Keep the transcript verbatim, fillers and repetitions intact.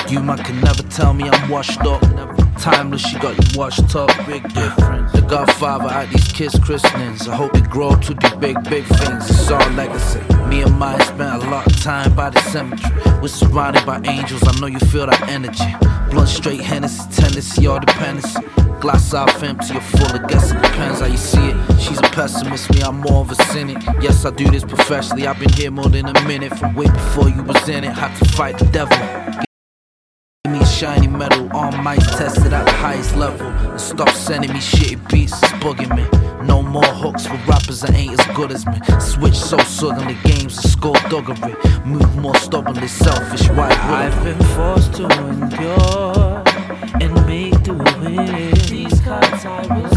You man can never tell me I'm washed up. Timeless, she got you washed up. Big difference. The Godfather at these kids' christenings. I hope you grow up to do big, big things. It's all legacy. Me and mine spent a lot of time by the cemetery. We're surrounded by angels, I know you feel that energy. Blunt straight Hennessy, tendency or dependency. Glass half empty or full, I guess it depends how you see it. She's a pessimist, me I'm more of a cynic. Yes, I do this professionally, I've been here more than a minute. From way before you was in it, had to fight the devil. Give me a shiny medal, all mics tested at the highest level. And stop sending me shitty beats, it's bugging me. No more hooks for rappers that ain't as good as me. Switch so suddenly, games and score doggery. Move more stubbornly, selfish, white I've been forced to endure and make do with these cards I was